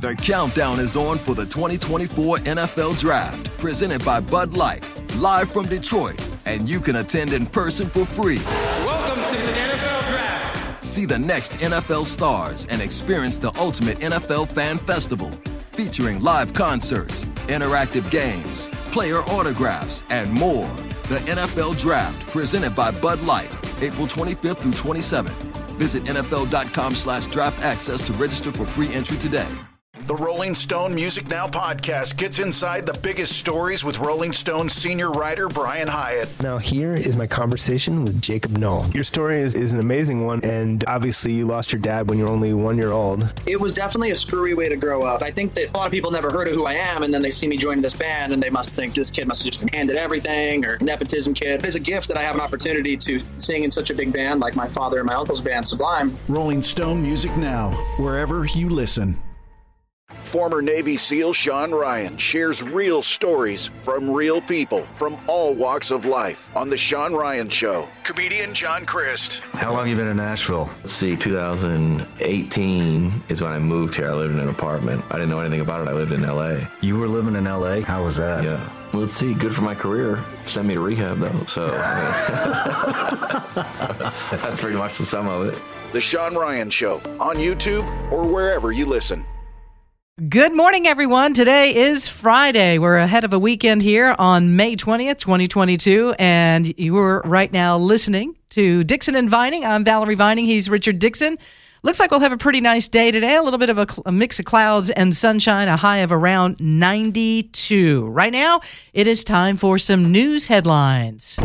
The countdown is on for the 2024 NFL Draft, presented by Bud Light, live from Detroit, and you can attend in person for free. Welcome to the NFL Draft. See the next NFL stars and experience the ultimate NFL fan festival, featuring live concerts, interactive games, player autographs, and more. The NFL Draft, presented by Bud Light, April 25th through 27th. Visit NFL.com/draft access to register for free entry today. The Rolling Stone Music Now podcast gets inside the biggest stories with Rolling Stone senior writer Brian Hyatt. Now here is my conversation with Jacob Knoll. Your story is an amazing one, and obviously you lost your dad when you were only 1 year old. It was definitely a screwy way to grow up. I think that a lot of people never heard of who I am, and then they see me joining this band, and they must think this kid must have just been handed everything, or nepotism kid. It's a gift that I have an opportunity to sing in such a big band like my father and my uncle's band, Sublime. Rolling Stone Music Now, wherever you listen. Former Navy SEAL Sean Ryan shares real stories from real people from all walks of life on The Sean Ryan Show. Comedian John Crist. How long have you been in Nashville? Let's see, 2018 is when I moved here. I lived in an apartment. I didn't know anything about it. I lived in L.A. You were living in L.A.? How was that? Yeah. Well, let's see, good for my career. Send me to rehab, though, so that's pretty much the sum of it. The Sean Ryan Show on YouTube or wherever you listen. Good morning, everyone. Today is Friday. We're ahead of a weekend here on May 20th, 2022, and you're right now listening to Dixon and Vining. I'm Valerie Vining. He's Richard Dixon. Looks like we'll have a pretty nice day today. A little bit of a mix of clouds and sunshine, a high of around 92. Right now, it is time for some news headlines.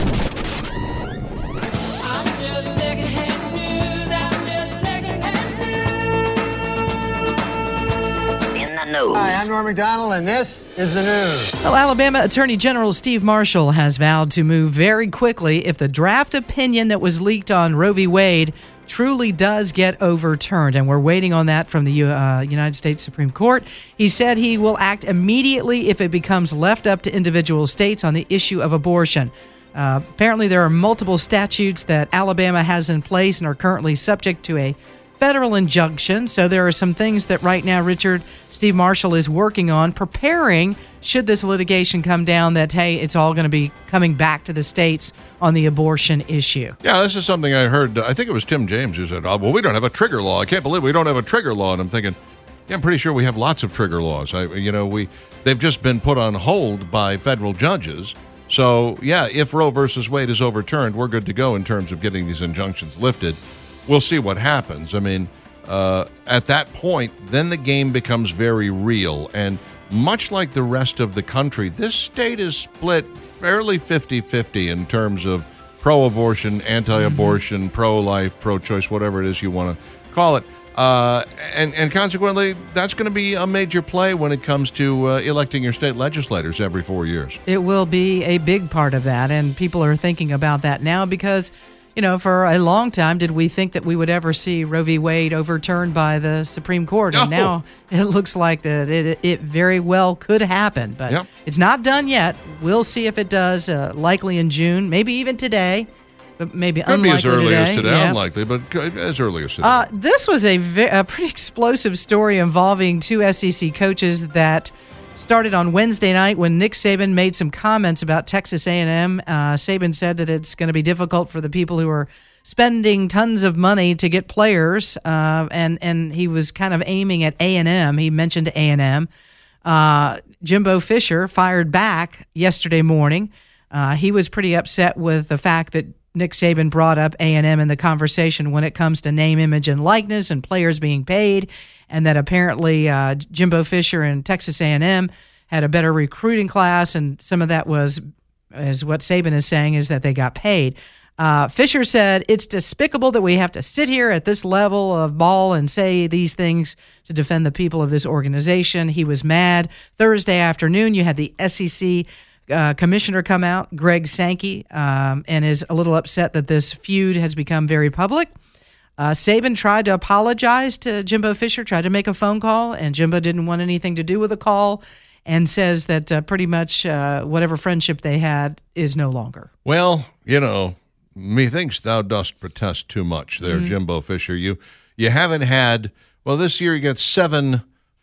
Hi, I'm Norm Macdonald, and this is the news. Well, Alabama Attorney General Steve Marshall has vowed to move very quickly if the draft opinion that was leaked on Roe v. Wade truly does get overturned, and we're waiting on that from the United States Supreme Court. He said he will act immediately if it becomes left up to individual states on the issue of abortion. Apparently, there are multiple statutes that Alabama has in place and are currently subject to a federal injunction. So there are some things that right now, Richard, Steve Marshall is working on, preparing should this litigation come down that, hey, it's all going to be coming back to the states on the abortion issue. Yeah, this is something I heard. I think it was Tim James who said, oh, well, we don't have a trigger law. I can't believe we don't have a trigger law. And I'm thinking, yeah, I'm pretty sure we have lots of trigger laws. They've just been put on hold by federal judges. So, yeah, if Roe versus Wade is overturned, we're good to go in terms of getting these injunctions lifted. We'll see what happens. I mean, at that point, then the game becomes very real. And much like the rest of the country, this state is split fairly 50-50 in terms of pro-abortion, anti-abortion, pro-life, pro-choice, whatever it is you want to call it. And consequently, that's going to be a major play when it comes to electing your state legislators every 4 years. It will be a big part of that, and people are thinking about that now because, for a long time, did we think that we would ever see Roe v. Wade overturned by the Supreme Court? No. And now it looks like that it very well could happen, but It's not done yet. We'll see if it does, likely in June, maybe even today, but maybe Could unlikely be as early as today, Yeah. unlikely, but as early as today. This was a pretty explosive story involving two SEC coaches that started on Wednesday night when Nick Saban made some comments about Texas A&M. Saban said that it's going to be difficult for the people who are spending tons of money to get players, and he was kind of aiming at A&M. He mentioned A&M. Jimbo Fisher fired back yesterday morning. He was pretty upset with the fact that Nick Saban brought up A&M in the conversation when it comes to name, image, and likeness and players being paid, and that apparently Jimbo Fisher and Texas A&M had a better recruiting class, and some of that was, as what Saban is saying, is that they got paid. Fisher said, it's despicable that we have to sit here at this level of ball and say these things to defend the people of this organization. He was mad. Thursday afternoon, you had the SEC commissioner come out, Greg Sankey, and is a little upset that this feud has become very public. Saban tried to apologize to Jimbo Fisher, tried to make a phone call, and Jimbo didn't want anything to do with the call and says that pretty much whatever friendship they had is no longer. Well, methinks thou dost protest too much there, Jimbo Fisher. You haven't had, this year you got 7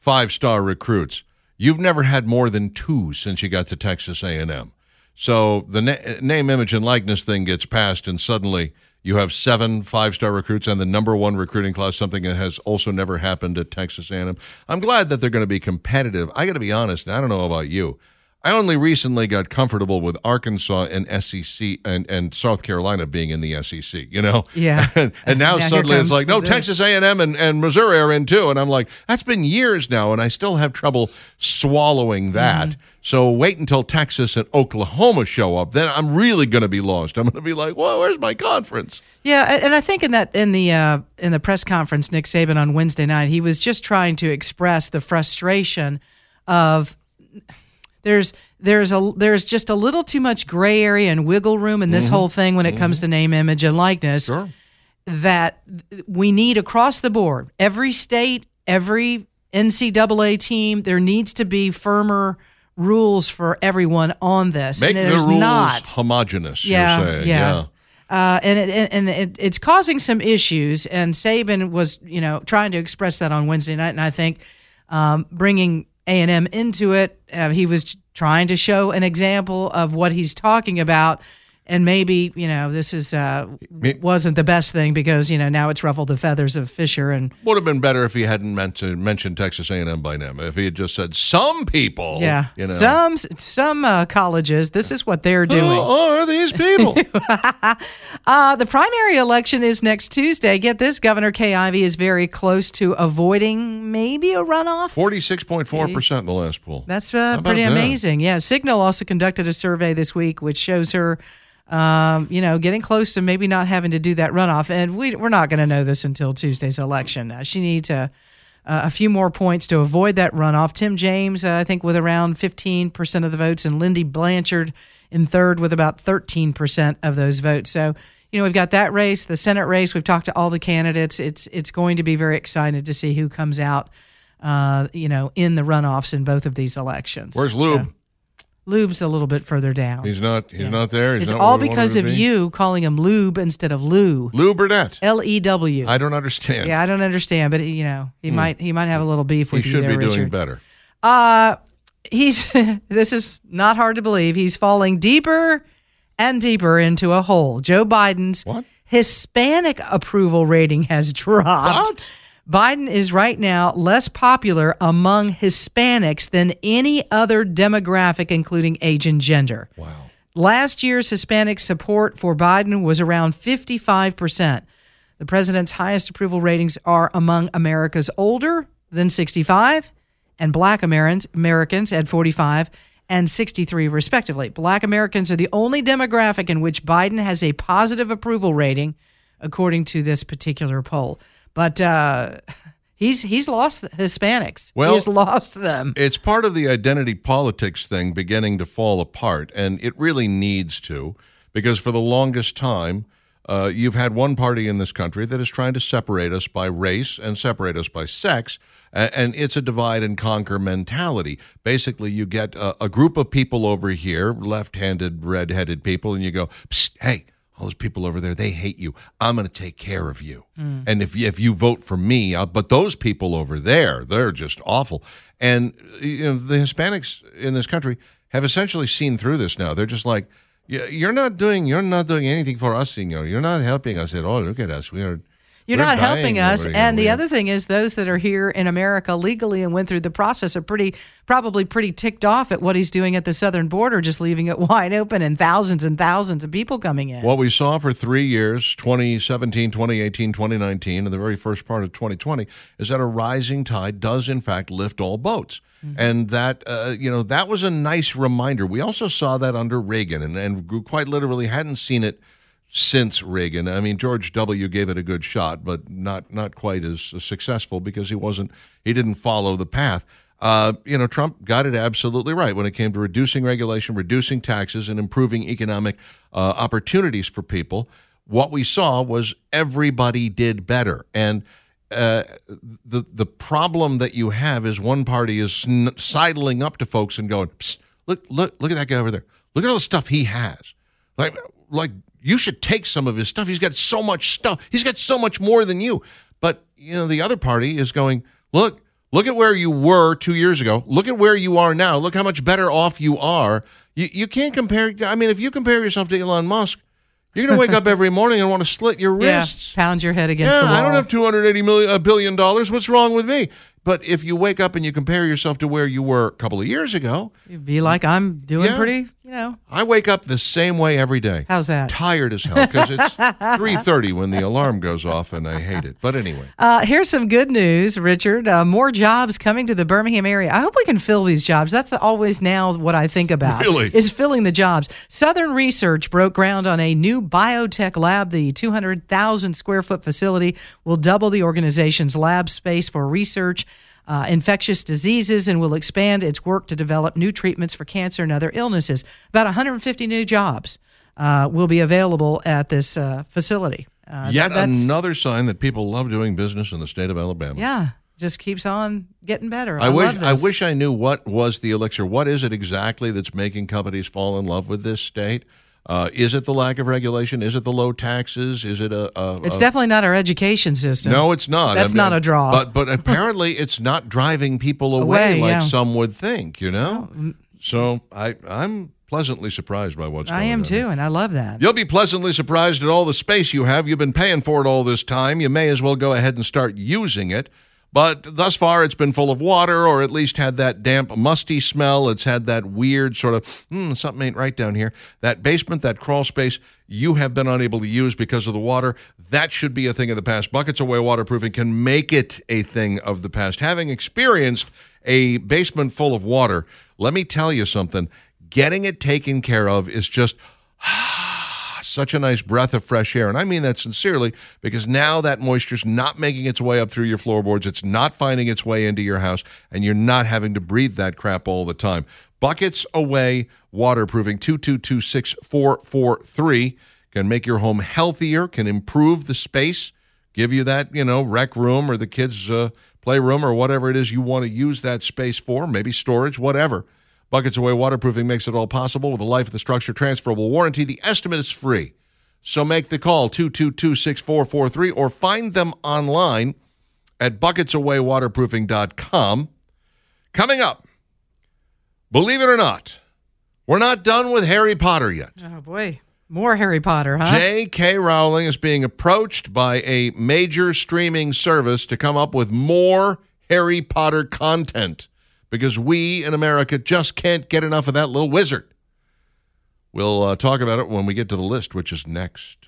5-star recruits. You've never had more than 2 since you got to Texas A&M. So the name, image, and likeness thing gets passed, and suddenly you have 7 5-star recruits and the number 1 recruiting class, something that has also never happened at Texas A&M. I'm glad that they're going to be competitive. I got to be honest, and I don't know about you. I only recently got comfortable with Arkansas and SEC and South Carolina being in the SEC, Yeah. and now suddenly it's like, no, Texas A&M and Missouri are in too. And I'm like, that's been years now, and I still have trouble swallowing that. Mm-hmm. So wait until Texas and Oklahoma show up. Then I'm really going to be lost. I'm going to be like, well, where's my conference? Yeah, and I think in the press conference, Nick Saban on Wednesday night, he was just trying to express the frustration of there's just a little too much gray area and wiggle room in this whole thing when it comes to name, image, and likeness. Sure. That we need across the board. Every state, every NCAA team, there needs to be firmer rules for everyone on this. Make and the rules not homogenous, yeah, you're saying. Yeah. It's causing some issues, and Saban was, trying to express that on Wednesday night, and I think bringing A&M into it, he was trying to show an example of what he's talking about. And maybe, this is wasn't the best thing because, now it's ruffled the feathers of Fisher. And would have been better if he hadn't mentioned Texas A&M by name. If he had just said some people. Yeah, some colleges, this is what they're doing. Who are these people? The primary election is next Tuesday. Get this, Governor Kay Ivey is very close to avoiding maybe a runoff. 46.4% in the last poll. That's pretty amazing. Yeah, Signal also conducted a survey this week which shows her getting close to maybe not having to do that runoff. And we're not going to know this until Tuesday's election. She needs a few more points to avoid that runoff. Tim James, I think, with around 15% of the votes, and Lindy Blanchard in third with about 13% of those votes. So, we've got that race, the Senate race. We've talked to all the candidates. It's going to be very exciting to see who comes out, in the runoffs in both of these elections. Where's Lube? So, Lube's a little bit further down. He's not there. It's all because of you calling him Lube instead of Lou. Lou Burnett. L-E-W. I don't understand. Yeah, I don't understand, but he might have a little beef with you there, Richard. He should be doing better. This is not hard to believe. He's falling deeper and deeper into a hole. Joe Biden's Hispanic approval rating has dropped. What? Biden is right now less popular among Hispanics than any other demographic, including age and gender. Wow. Last year's Hispanic support for Biden was around 55%. The president's highest approval ratings are among America's older than 65 and Black Americans at 45 and 63, respectively. Black Americans are the only demographic in which Biden has a positive approval rating, according to this particular poll. But he's lost Hispanics. Well, he's lost them. It's part of the identity politics thing beginning to fall apart, and it really needs to, because for the longest time, you've had one party in this country that is trying to separate us by race and separate us by sex, and it's a divide and conquer mentality. Basically, you get a group of people over here, left-handed, red-headed people, and you go, psst, hey, all those people over there, they hate you. I'm going to take care of you. And if you vote for me, but those people over there, they're just awful. And the Hispanics in this country have essentially seen through this now. They're just like, you're not doing anything for us, senor. You're not helping us at all. Look at us. You're not helping us. And the other thing is those that are here in America legally and went through the process are probably pretty ticked off at what he's doing at the southern border, just leaving it wide open and thousands of people coming in. What we saw for 3 years, 2017, 2018, 2019, and the very first part of 2020, is that a rising tide does, in fact, lift all boats. Mm-hmm. And that, that was a nice reminder. We also saw that under Reagan and quite literally hadn't seen it since Reagan. I mean, George W. gave it a good shot, but not quite as successful because he didn't follow the path. Trump got it absolutely right when it came to reducing regulation, reducing taxes, and improving economic opportunities for people. What we saw was everybody did better. And the problem that you have is one party is sidling up to folks and going, psst, look at that guy over there. Look at all the stuff he has. Like you should take some of his stuff. He's got so much stuff. He's got so much more than you. But, the other party is going, look Look at where you were 2 years ago. Look at where you are now. Look how much better off you are. You can't compare. I mean, if you compare yourself to Elon Musk, you're going to wake up every morning and want to slit your wrists. Pound your head against the wall. I don't have $280 billion. What's wrong with me? But if you wake up and you compare yourself to where you were a couple of years ago, you'd be like, I'm doing pretty, I wake up the same way every day. How's that? Tired as hell because it's 3:30 when the alarm goes off, and I hate it. But anyway. Here's some good news, Richard. More jobs coming to the Birmingham area. I hope we can fill these jobs. That's always now what I think about. Really? Is filling the jobs. Southern Research broke ground on a new biotech lab. The 200,000 square foot facility will double the organization's lab space for research infectious diseases and will expand its work to develop new treatments for cancer and other illnesses. About 150 new jobs will be available at this facility. Yet another sign that people love doing business in the state of Alabama. Yeah, just keeps on getting better. I wish I knew what was the elixir. What is it exactly that's making companies fall in love with this state? Is it the lack of regulation? Is it the low taxes? Is it It's definitely not our education system. No, it's not. That's not a draw. But apparently it's not driving people away like some would think, No. So I'm pleasantly surprised by what's going on. I am too, and I love that. You'll be pleasantly surprised at all the space you have. You've been paying for it all this time. You may as well go ahead and start using it. But thus far, it's been full of water, or at least had that damp, musty smell. It's had that weird sort of, something ain't right down here. That basement, that crawl space, you have been unable to use because of the water. That should be a thing of the past. Buckets Away Waterproofing can make it a thing of the past. Having experienced a basement full of water, let me tell you something. Getting it taken care of is just such a nice breath of fresh air. And I mean that sincerely, because now that moisture's not making its way up through your floorboards. It's not finding its way into your house, and you're not having to breathe that crap all the time. Buckets Away Waterproofing, 222-6443, can make your home healthier, can improve the space, give you that, rec room or the kids' playroom or whatever it is you want to use that space for, maybe storage, whatever. Buckets Away Waterproofing makes it all possible with a life of the structure transferable warranty. The estimate is free. So make the call, 222-6443, or find them online at bucketsawaywaterproofing.com. Coming up, believe it or not, we're not done with Harry Potter yet. Oh, boy. More Harry Potter, huh? J.K. Rowling is being approached by a major streaming service to come up with more Harry Potter content, because we in America just can't get enough of that little wizard. We'll talk about it when we get to the list, which is next.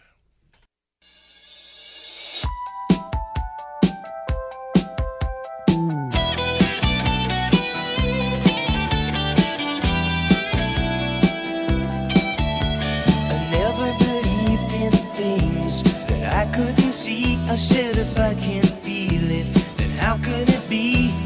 I never believed in things that I couldn't see. I said if I can't feel it, then how could it be?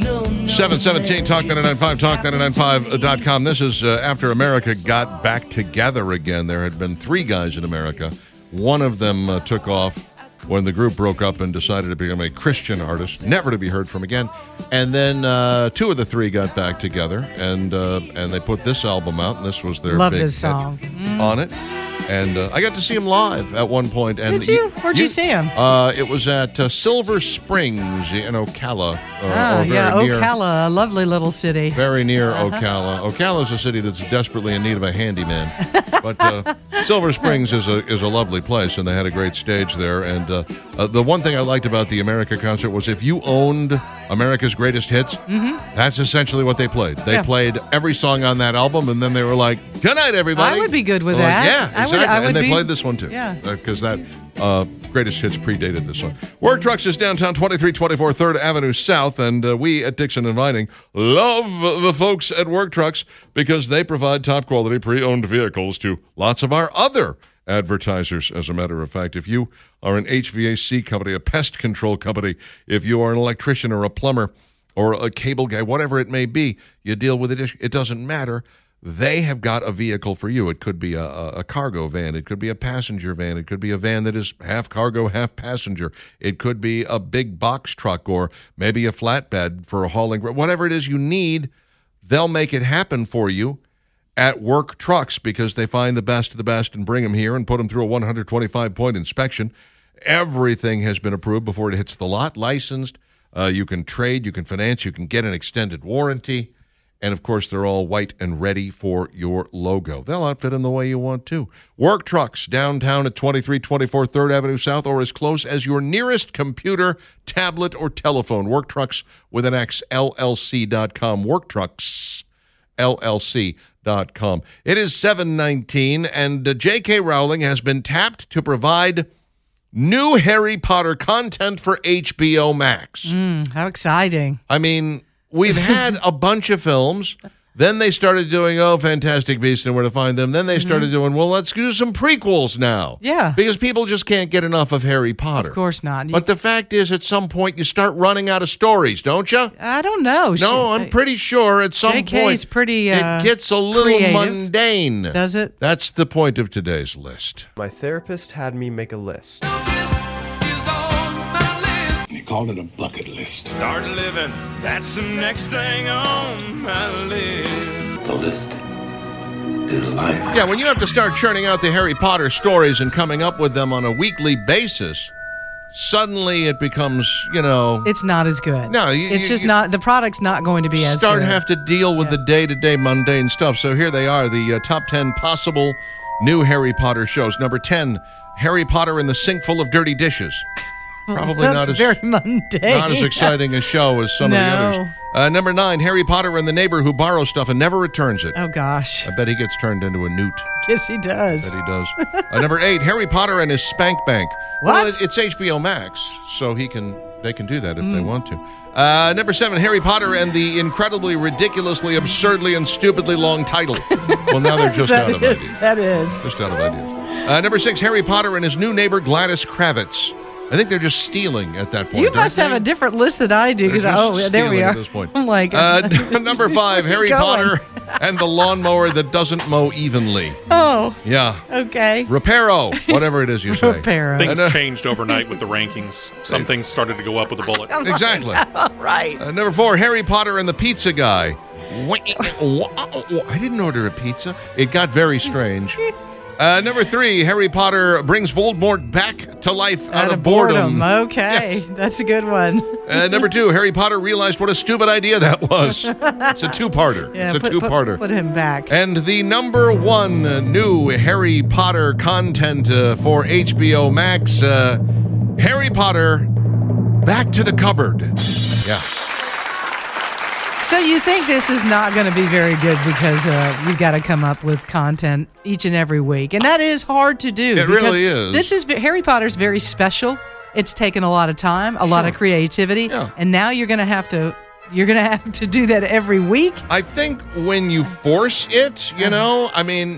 717 Talk 995, Talk995.com. This is after America got back together again. There had been 3 guys in America. One of them took off when the group broke up and decided to become a Christian artist, never to be heard from again. And then 2 of the 3 got back together, and they put this album out, and this was their Love big this song on it. And I got to see him live at one point. And Did you? Where'd you see him? It was at Silver Springs in Ocala. Ocala, a lovely little city. Very near Ocala. Ocala is a city that's desperately in need of a handyman. But Silver Springs is a lovely place, and they had a great stage there. And the one thing I liked about the America concert was if you owned America's Greatest Hits, that's essentially what they played. They played every song on that album, and then they were like, "Good night, everybody." I would be good with that. Yeah, exactly. And they played this one too. Yeah. Because that Greatest Hits predated this one. Work Trucks is downtown, 2324 3rd Avenue South, and we at Dixon and Vining love the folks at Work Trucks because they provide top-quality pre-owned vehicles to lots of our other advertisers. As a matter of fact, if you are an HVAC company, a pest control company, if you are an electrician or a plumber or a cable guy, whatever it may be, you deal with it, it doesn't matter. They have got a vehicle for you. It could be a cargo van. It could be a passenger van. It could be a van that is half cargo, half passenger. It could be a big box truck or maybe a flatbed for hauling. Whatever it is you need, they'll make it happen for you at Work Trucks because they find the best of the best and bring them here and put them through a 125-point inspection. Everything has been approved before it hits the lot, licensed, You can trade, you can finance, you can get an extended warranty. And, of course, they're all white and ready for your logo. They'll outfit them the way you want to. Work Trucks, downtown at 2324 3rd Avenue South, or as close as your nearest computer, tablet, or telephone. Work Trucks with an X, LLC.com. Work Trucks, LLC.com. It is 7:19, and J.K. Rowling has been tapped to provide new Harry Potter content for HBO Max. How exciting. I mean, we've had a bunch of films. Then they started doing, Fantastic Beasts and Where to Find Them. Then they started doing, let's do some prequels now. Yeah. Because people just can't get enough of Harry Potter. Of course not. But the fact is, at some point, you start running out of stories, don't you? I don't know. No, I'm pretty sure at some JK's point pretty, it gets a little creative. mundane. Does it? That's the point of today's list. My therapist had me make a list. You called it a bucket list. Start living, that's the next thing on my list. The list is life. Yeah, when you have to start churning out the Harry Potter stories and coming up with them on a weekly basis, suddenly it becomes, It's not as good. No, it's just not. The product's not going to be as good. Have to deal with the day-to-day mundane stuff. So here they are, the top 10 possible new Harry Potter shows. Number 10, Harry Potter in the Sink Full of Dirty Dishes. Probably That's not as very mundane. Not as exciting a show as some of the others. Number 9, Harry Potter and the neighbor who borrows stuff and never returns it. Oh, gosh. I bet he gets turned into a newt. Yes, he does. I bet he does. Number 8, Harry Potter and his spank bank. What? Well, it's HBO Max, so they can do that if they want to. Number 7, Harry Potter and the incredibly, ridiculously, absurdly, and stupidly long title. Well, now they're just out of ideas. That is. Just out of ideas. Number 6, Harry Potter and his new neighbor Gladys Kravitz. I think they're just stealing at that point. You must have a different list than I do because there we are. At this point. I'm like, number 5, Harry Potter and the lawnmower that doesn't mow evenly. Oh. Yeah. Okay. Reparo, whatever it is you say. Reparo. Things changed overnight with the rankings. Some things started to go up with a bullet. Exactly. Right. Number 4, Harry Potter and the pizza guy. I didn't order a pizza. It got very strange. Number 3, Harry Potter brings Voldemort back to life out of boredom. Okay, yes. That's a good one. Number 2, Harry Potter realized what a stupid idea that was. It's a two-parter. Yeah, it's a two-parter. Put him back. And the number 1 new Harry Potter content for HBO Max, Harry Potter Back to the Cupboard. Yeah. So you think this is not going to be very good because you've got to come up with content each and every week, and that is hard to do. It really is. This is Harry Potter's very special. It's taken a lot of time, a lot of creativity, and now you're going to have to do that every week. I think when you force it, I mean,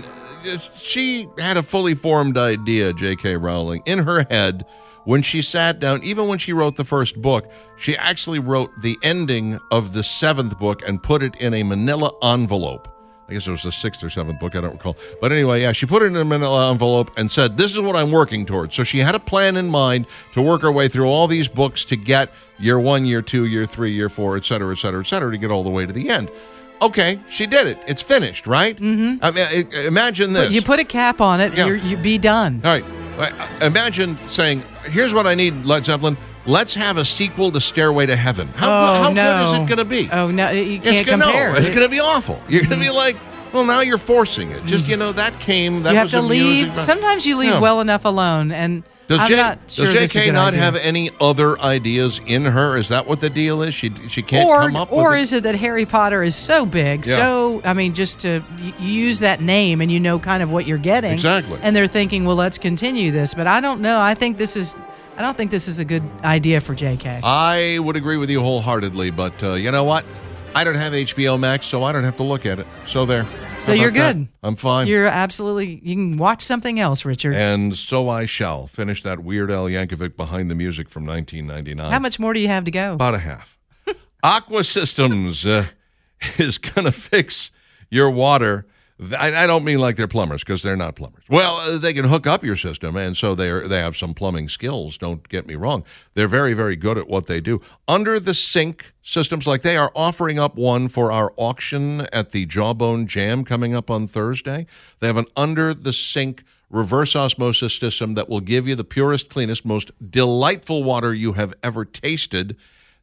she had a fully formed idea, J.K. Rowling, in her head. When she sat down, even when she wrote the first book, she actually wrote the ending of the 7th book and put it in a manila envelope. I guess it was the 6th or 7th book, I don't recall. But anyway, yeah, she put it in a manila envelope and said, this is what I'm working towards. So she had a plan in mind to work her way through all these books to get year 1, year 2, year 3, year 4, et cetera, et cetera, et cetera, to get all the way to the end. Okay, she did it. It's finished, right? Mm-hmm. I mean, imagine this. But you put a cap on it, you'd be done. All right. Imagine saying, here's what I need, Led Zeppelin. Let's have a sequel to Stairway to Heaven. How good is it going to be? Oh, no, you can't compare. No, it's going to be awful. You're going to be like, well, now you're forcing it. Just, that came, that you was have to leave. Sometimes you leave well enough alone, and I'm not sure does JK not have any other ideas in her? Is that what the deal is? She can't come up with Or is it that Harry Potter is so big, just to use that name and you know kind of what you're getting. Exactly. And they're thinking, well, let's continue this. But I don't know. I don't think this is a good idea for JK. I would agree with you wholeheartedly, but you know what? I don't have HBO Max, so I don't have to look at it. So there. So you're good. I'm fine. You can watch something else, Richard. And so I shall finish that Weird Al Yankovic Behind the Music from 1999. How much more do you have to go? About a half. Aqua Systems is going to fix your water. I don't mean like they're plumbers, because they're not plumbers. Well, they can hook up your system, and so they have some plumbing skills. Don't get me wrong. They're very, very good at what they do. Under the sink systems, like they are offering up one for our auction at the Jawbone Jam coming up on Thursday. They have an under the sink reverse osmosis system that will give you the purest, cleanest, most delightful water you have ever tasted.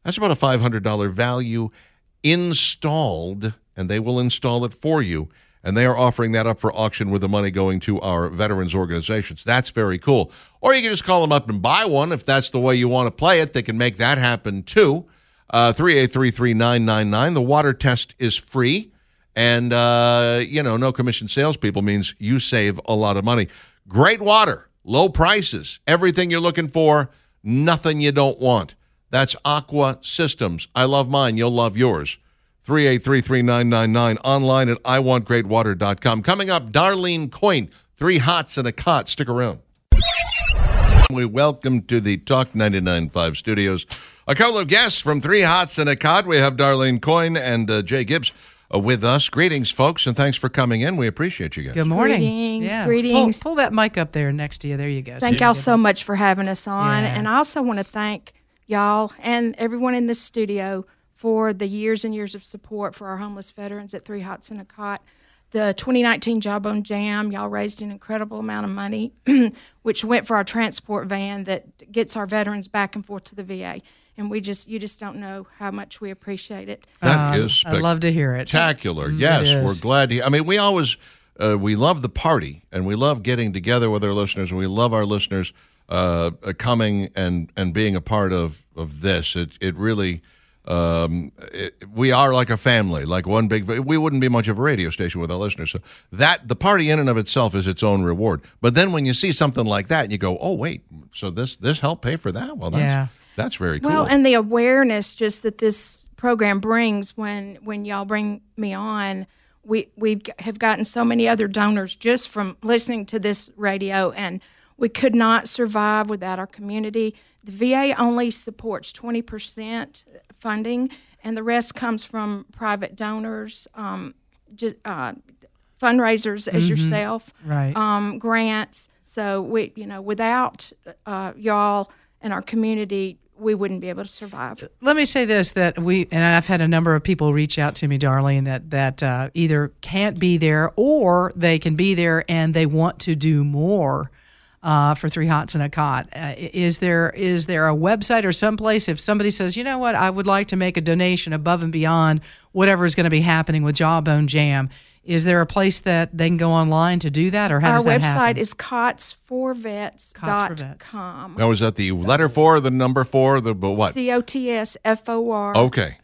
That's about a $500 value installed, and they will install it for you. And they are offering that up for auction with the money going to our veterans organizations. That's very cool. Or you can just call them up and buy one if that's the way you want to play it. They can make that happen too. 383-3999. The water test is free. And, no commission salespeople means you save a lot of money. Great water, low prices, everything you're looking for, nothing you don't want. That's Aqua Systems. I love mine. You'll love yours. 383-3999, online at iwantgreatwater.com. Coming up, Darlene Coyne, 3 Hots and a Cot. Stick around. We welcome to the Talk 99.5 studios a couple of guests from 3 Hots and a Cot. We have Darlene Coyne and Jay Gibbs with us. Greetings, folks, and thanks for coming in. We appreciate you guys. Good morning. Greetings. Greetings. Pull that mic up there next to you. There you go. Thank y'all so much for having us on. Yeah. And I also want to thank y'all and everyone in this studio for the years and years of support for our homeless veterans at 3 Hots and a Cot. The 2019 Jawbone Jam, y'all raised an incredible amount of money, which went for our transport van that gets our veterans back and forth to the VA. And you just don't know how much we appreciate it. That is I love to hear it. Spectacular. Yes, we're glad to. I mean, we always we love the party, and we love getting together with our listeners, and we love our listeners coming and being a part of this. It really. We are like a family, like one big. We wouldn't be much of a radio station with our listeners. So that the party in and of itself is its own reward. But then when you see something like that, and you go, "Oh wait, so this helped pay for that?" Well, that's very cool. Well, and the awareness just that this program brings when y'all bring me on, we have gotten so many other donors just from listening to this radio, and we could not survive without our community. The VA only supports 20% funding, and the rest comes from private donors, fundraisers as yourself, right? Grants. So without y'all and our community, we wouldn't be able to survive. Let me say this, that I've had a number of people reach out to me, Darlene, that either can't be there or they can be there and they want to do more for 3 Hots and a Cot. Is there a website or someplace if somebody says, you know what, I would like to make a donation above and beyond whatever is going to be happening with Jawbone Jam? Is there a place that they can go online to do that, or how does that happen? Our website is cotsforvets.com. Now, is that the letter 4, the number 4, the what? COTSFOR. Okay.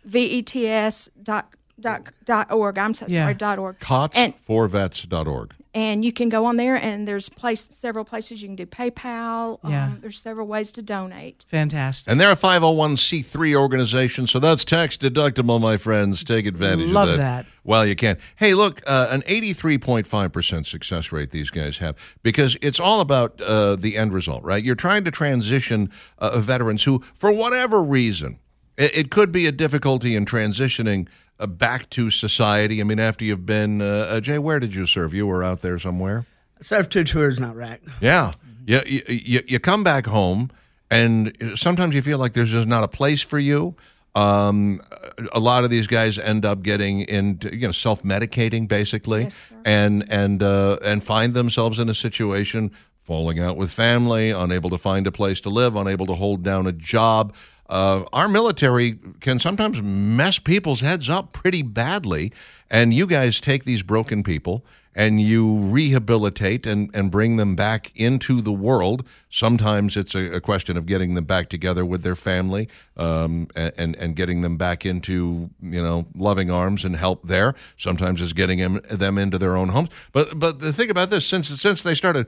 VETS.org. I'm so sorry, .org. Cotsforvets.org. And you can go on there, and there's several places you can do PayPal. There's several ways to donate. Fantastic. And they're a 501c3 organization, so that's tax deductible, my friends. Take advantage of that. Love that. Well, you can. Hey, look, an 83.5% success rate these guys have, because it's all about the end result, right? You're trying to transition veterans who, for whatever reason, it could be a difficulty in transitioning back to society. I mean, after you've been, Jay, where did you serve? You were out there somewhere? I served 2 tours in Iraq. Yeah. You come back home, and sometimes you feel like there's just not a place for you. A lot of these guys end up getting into, self-medicating, basically, yes, and find themselves in a situation, falling out with family, unable to find a place to live, unable to hold down a job. Our military can sometimes mess people's heads up pretty badly, and you guys take these broken people and you rehabilitate and bring them back into the world. Sometimes it's a question of getting them back together with their family and getting them back into, loving arms and help there. Sometimes it's getting them into their own homes. But the thing about this, since they started,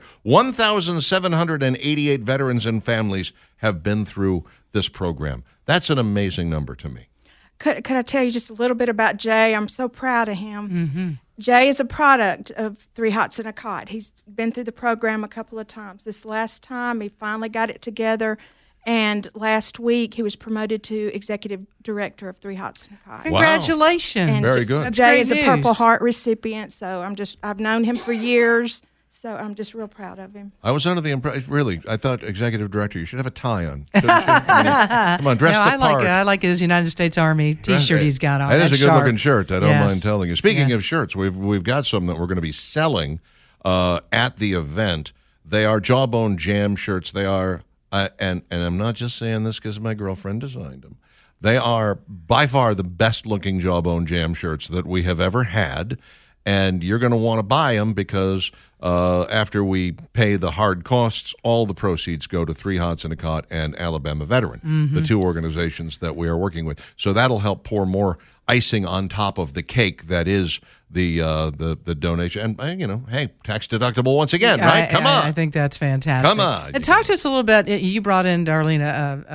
1,788 veterans and families have been through this program. That's an amazing number to me. Could I tell you just a little bit about Jay? I'm so proud of him. Mm-hmm. Jay is a product of 3 Hots and a Cot. He's been through the program a couple of times. This last time, he finally got it together, and last week he was promoted to executive director of 3 Hots and a Cot. Congratulations! And very good. That's Jay great is news. a Purple Heart recipient, so I've known him for years. So I'm just real proud of him. I was under the impression, really, I thought executive director, you should have a tie on. Come on, dress the part. I like his United States Army T-shirt he's got on. That is a sharp. good-looking shirt, I don't Yes. mind telling you. Speaking of shirts, we've got some that we're going to be selling at the event. They are Jawbone Jam shirts. They are, and I'm not just saying this because my girlfriend designed them. They are by far the best-looking Jawbone Jam shirts that we have ever had, and you're going to want to buy them because after we pay the hard costs, all the proceeds go to Three Hots and a Cot and Alabama Veteran, the two organizations that we are working with. So that'll help pour more icing on top of the cake that is the donation. And, hey, tax deductible once again, right? Come on. I think that's fantastic. Come on. And talk to us a little bit. You brought in, Darlene,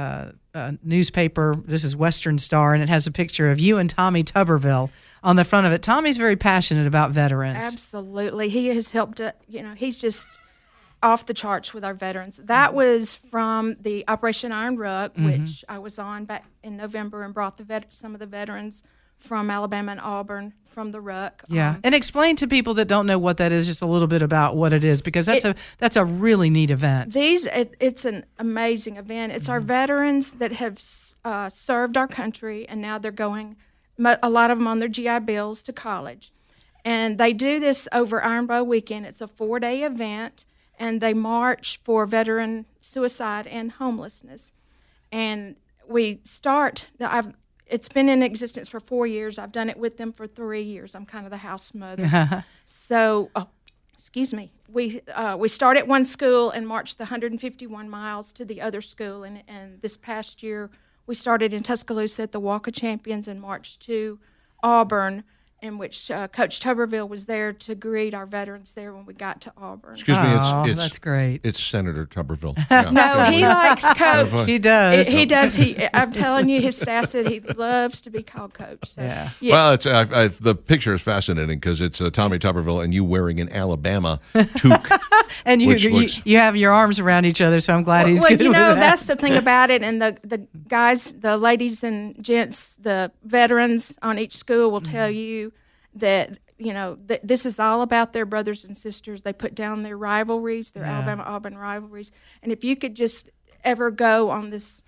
a newspaper. This is Western Star, and it has a picture of you and Tommy Tuberville on the front of it. Tommy's very passionate about veterans. Absolutely. He has helped, he's just off the charts with our veterans. That was from the Operation Iron Rug, which I was on back in November and brought some of the veterans from Alabama and Auburn from the Ruck. Yeah, and explain to people that don't know what that is just a little bit about what it is, because that's a really neat event. It's an amazing event. It's our veterans that have served our country, and now they're going, a lot of them on their GI Bills, to college. And they do this over Iron Bowl weekend. It's a 4-day event, and they march for veteran suicide and homelessness. And we start, it's been in existence for 4 years. I've done it with them for 3 years. I'm kind of the house mother. So, excuse me. We start at one school and march the 151 miles to the other school. And this past year, we started in Tuscaloosa at the Walk of Champions and marched to Auburn, in which Coach Tuberville was there to greet our veterans there when we got to Auburn. Excuse me, it's that's great. It's Senator Tuberville. Yeah. No, he likes Coach. He does. He does. I'm telling you, his staff said he loves to be called Coach. So, yeah. Well, it's the picture is fascinating because it's Tommy Tuberville and you wearing an Alabama toque. And you have your arms around each other, so I'm glad he's good with that. That's the thing about it. And the guys, the ladies and gents, the veterans on each school will tell you that, this is all about their brothers and sisters. They put down their rivalries, their Alabama-Auburn rivalries. And if you could just ever go on this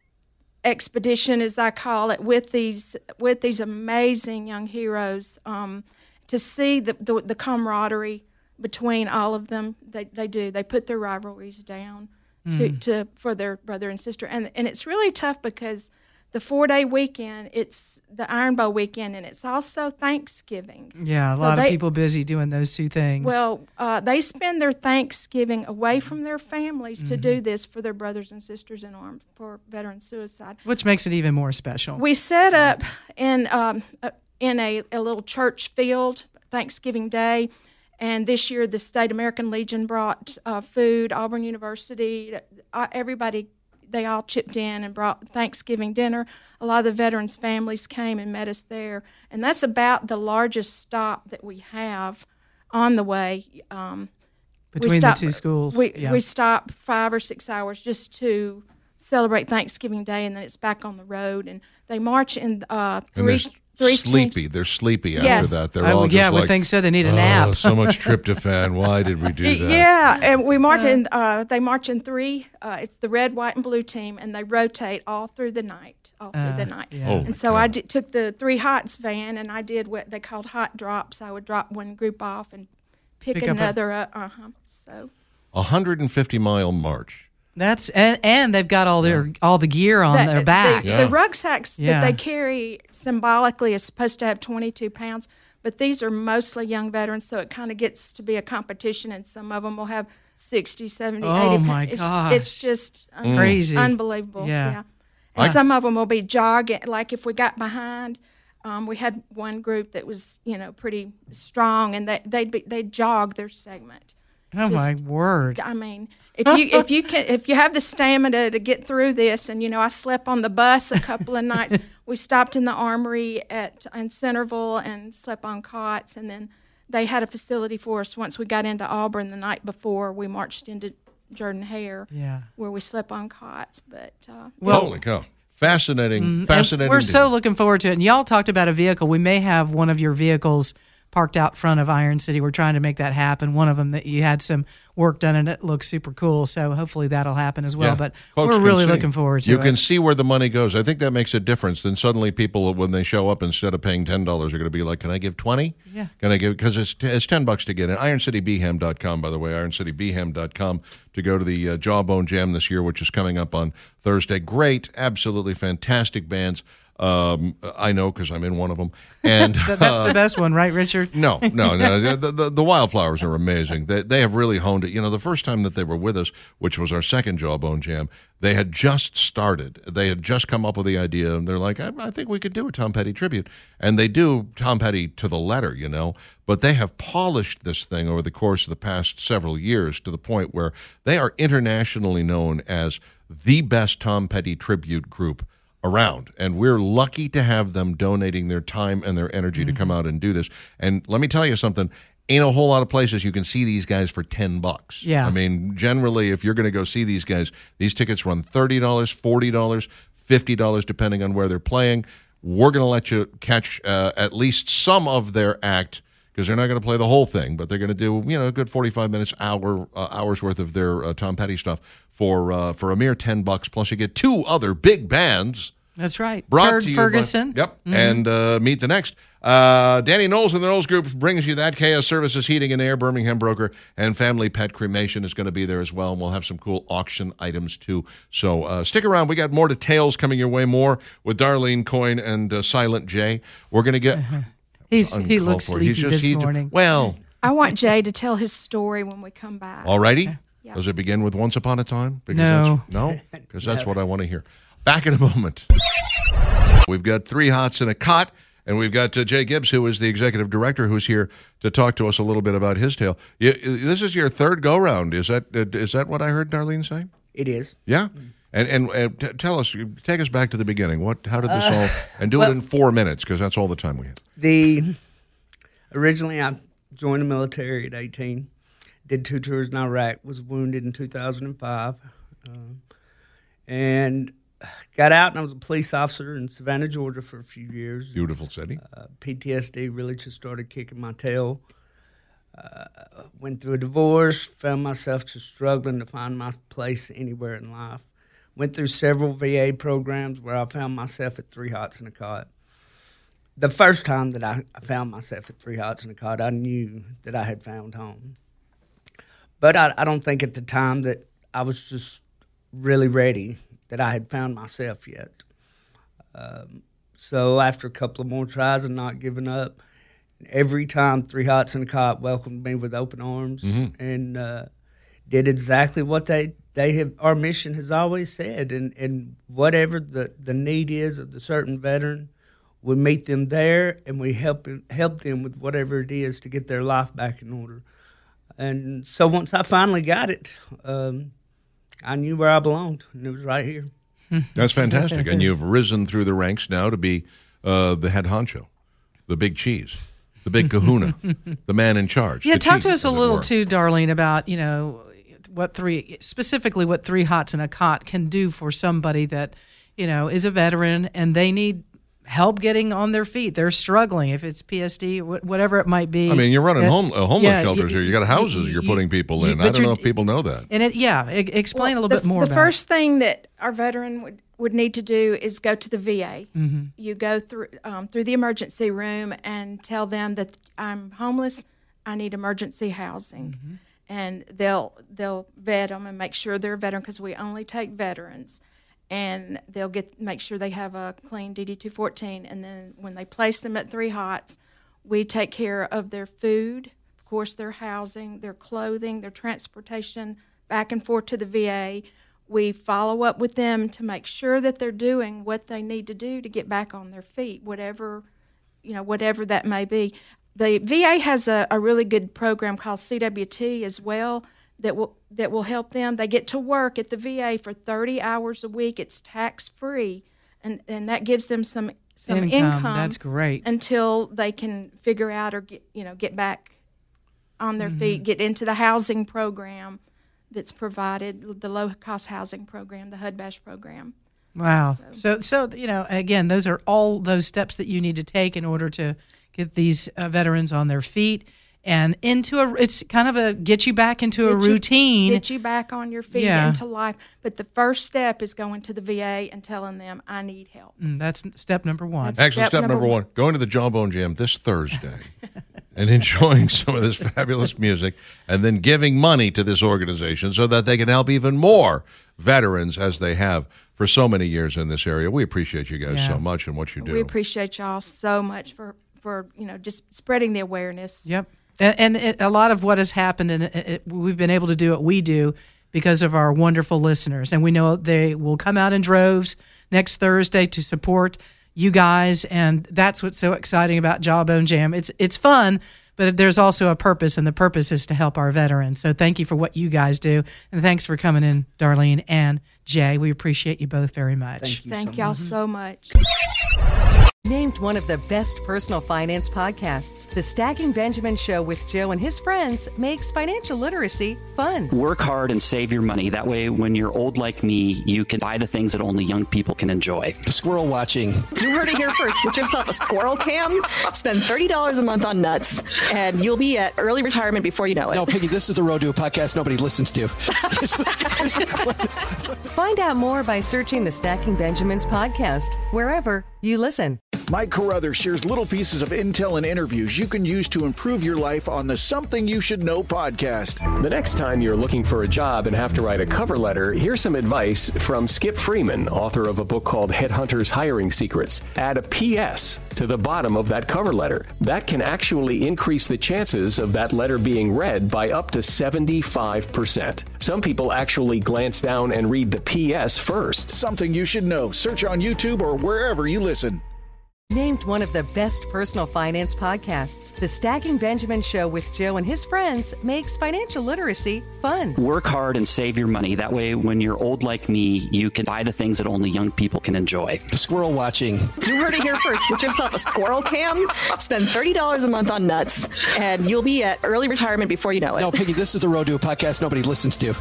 expedition, as I call it, with these amazing young heroes, to see the camaraderie between all of them, they do. They put their rivalries down for their brother and sister. And it's really tough because the 4-day weekend, it's the Iron Bowl weekend, and it's also Thanksgiving. Yeah, a lot of people busy doing those two things. Well, they spend their Thanksgiving away from their families to do this for their brothers and sisters in arms for veteran suicide. Which makes it even more special. We set up in a little church field Thanksgiving Day, and this year the State American Legion brought food, Auburn University, everybody. They all chipped in and brought Thanksgiving dinner. A lot of the veterans' families came and met us there. And that's about the largest stop that we have on the way. Between the two schools. We stop 5 or 6 hours just to celebrate Thanksgiving Day, and then it's back on the road. And they march in three sleepy. teams. They're sleepy after that. They're all just I would think so. They need a nap. So much tryptophan. Why did we do that? Yeah, and we march in. They march in three. It's the red, white, and blue team, and they rotate all through the night. Yeah. And so I took the Three Hots van, and I did what they called hot drops. I would drop one group off and pick another up. So 150-mile march. That's and they've got all the gear on their back. The rucksacks that they carry symbolically is supposed to have 22 pounds, but these are mostly young veterans, so it kind of gets to be a competition, and some of them will have 60, 70, 80 pounds. Oh, my gosh. It's just crazy. Unbelievable. Yeah. And some of them will be jogging. Like if we got behind, we had one group that was, pretty strong, and they'd jog their segment. Oh, my word. I mean, if you have the stamina to get through this, and I slept on the bus a couple of nights. We stopped in the Armory in Centerville and slept on cots, and then they had a facility for us once we got into Auburn the night before. We marched into Jordan-Hare, where we slept on cots. But holy cow. Fascinating. We're so looking forward to it. And y'all talked about a vehicle. We may have one of your vehicles parked out front of Iron City. We're trying to make that happen. One of them that you had some work done and it looks super cool. So hopefully that'll happen as well. Yeah. But Folks we're really looking forward to it. You can see where the money goes. I think that makes a difference. Then suddenly people, when they show up, instead of paying $10, are going to be like, can I give 20? Yeah. Can I give, because it's $10 to get in. IronCityBham.com, by the way, IronCityBham.com to go to the Jawbone Jam this year, which is coming up on Thursday. Great, absolutely fantastic bands. I know because I'm in one of them. And that's the best one, right, Richard? No. The Wildflowers are amazing. They have really honed it. You know, the first time that they were with us, which was our second Jawbone Jam, they had just started. They had just come up with the idea, and they're like, I think we could do a Tom Petty tribute. And they do Tom Petty to the letter, you know, but they have polished this thing over the course of the past several years to the point where they are internationally known as the best Tom Petty tribute group around, and we're lucky to have them donating their time and their energy to come out and do this. And let me tell you something, ain't a whole lot of places you can see these guys for $10. Yeah. I mean, generally, if you're going to go see these guys, these tickets run $30, $40, $50, depending on where they're playing. We're going to let you catch at least some of their act, because they're not going to play the whole thing, but they're going to do, you know, a good 45 minutes, hours worth of their Tom Petty stuff for a mere $10. Plus, you get two other big bands. That's right. Brought Turd to you Ferguson. And Meet the Next. Danny Knowles and the Knowles Group brings you that. KS Services Heating and Air, Birmingham Broker, and Family Pet Cremation is going to be there as well. And we'll have some cool auction items, too. So stick around. We got more details coming your way, more with Darlene Coyne and Silent J. We're going to get... He looks sleepy this morning. Well... I want Jay to tell his story when we come back. All righty. Yeah. Does it begin with Once Upon a Time? No. No? Because that's what I want to hear. Back in a moment. We've got three hots and a cot, and we've got Jay Gibbs, who is the executive director, who's here to talk to us a little bit about his tale. This is your third go-round. Is that what I heard Darlene say? It is. Yeah? And tell us, take us back to the beginning. How did this all, and do it in 4 minutes, because that's all the time we have. Originally, I joined the military at 18, did 2 tours in Iraq, was wounded in 2005, and got out, and I was a police officer in Savannah, Georgia for a few years. Beautiful city. PTSD really just started kicking my tail. Went through a divorce, found myself just struggling to find my place anywhere in life. Went through several VA programs where I found myself at 3 hots and a cot. The first time that I found myself at 3 hots and a cot, I knew that I had found home. But I don't think at the time that I was just really ready that I had found myself yet. So after a couple of more tries and not giving up, every time 3 hots and a cot welcomed me with open arms and did exactly what they have. Our mission has always said, and whatever the need is of the certain veteran, we meet them there and we help them with whatever it is to get their life back in order. And so once I finally got it, I knew where I belonged, and it was right here. That's fantastic. And you've risen through the ranks now to be the head honcho, the big cheese, the big kahuna, the man in charge. Yeah, talk chief, to us a little, were. too, Darlene, about, what 3 hots and a cot can do for somebody that, is a veteran and they need help getting on their feet. They're struggling, if it's PSD, whatever it might be. I mean, you're running homeless shelters here. You got houses you're putting people in. I don't know if people know that. And explain a little bit more about it. The first thing that our veteran would need to do is go to the VA. Mm-hmm. You go through the emergency room and tell them that I'm homeless, I need emergency housing. Mm-hmm. And they'll vet them and make sure they're a veteran, because we only take veterans. And they'll make sure they have a clean DD-214. And then when they place them at 3 hots, we take care of their food, of course, their housing, their clothing, their transportation back and forth to the VA. We follow up with them to make sure that they're doing what they need to do to get back on their feet, whatever that may be. The VA has a really good program called CWT as well that will help them. They get to work at the VA for 30 hours a week. It's tax-free, and that gives them some income. That's great. Until they can figure out or get back on their feet, get into the housing program that's provided, the low-cost housing program, the HUD-BASH program. Wow. So again, those are all those steps that you need to take in order to get these veterans on their feet and it's kind of get you back into a routine. Get you back on your feet into life. But the first step is going to the VA and telling them, I need help. That's step number one. Actually, step number one, going to the Jawbone Jam this Thursday and enjoying some of this fabulous music and then giving money to this organization so that they can help even more veterans as they have for so many years in this area. We appreciate you guys so much and what you do. We appreciate y'all so much for just spreading the awareness. Yep. And a lot of what has happened, and we've been able to do what we do because of our wonderful listeners. And we know they will come out in droves next Thursday to support you guys. And that's what's so exciting about Jawbone Jam. It's fun, but there's also a purpose, and the purpose is to help our veterans. So thank you for what you guys do. And thanks for coming in, Darlene and Jay. We appreciate you both very much. Thank y'all so much. Named one of the best personal finance podcasts, The Stacking Benjamin Show with Joe and his friends makes financial literacy fun. Work hard and save your money. That way, when you're old like me, you can buy the things that only young people can enjoy. Squirrel watching. You heard it here first. Get yourself a squirrel cam. Spend $30 a month on nuts, and you'll be at early retirement before you know it. No, Piggy, this is the Road to a podcast nobody listens to. Find out more by searching the Stacking Benjamins podcast, wherever you listen. Mike Carruthers shares little pieces of intel and interviews you can use to improve your life on the Something You Should Know podcast. The next time you're looking for a job and have to write a cover letter, here's some advice from Skip Freeman, author of a book called Headhunters Hiring Secrets. Add a PS to the bottom of that cover letter. That can actually increase the chances of that letter being read by up to 75%. Some people actually glance down and read the PS first. Something You Should Know. Search on YouTube or wherever you listen. Named one of the best personal finance podcasts, The Stacking Benjamin Show with Joe and his friends makes financial literacy fun. Work hard and save your money. That way, when you're old like me, you can buy the things that only young people can enjoy. Squirrel watching. You heard it here first. Get yourself a squirrel cam. Spend $30 a month on nuts, and you'll be at early retirement before you know it. No, Piggy, this is the Road to a podcast nobody listens to.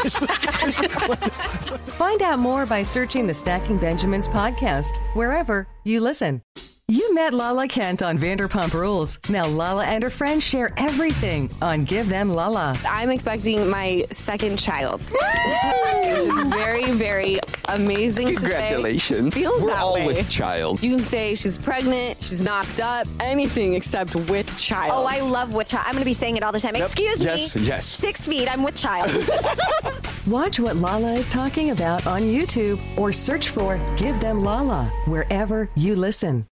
Find out more by searching the Stacking Benjamins podcast, wherever you listen. You met Lala Kent on Vanderpump Rules. Now Lala and her friends share everything on Give Them Lala. I'm expecting my second child, which is very, very amazing to say. Congratulations. Feels We're that all way. with child. You can say she's pregnant, she's knocked up, anything except with child. Oh, I love with child. I'm going to be saying it all the time. Yep. Excuse me. Yes. 6 feet. I'm with child. Watch what Lala is talking about on YouTube or search for Give Them Lala wherever you listen.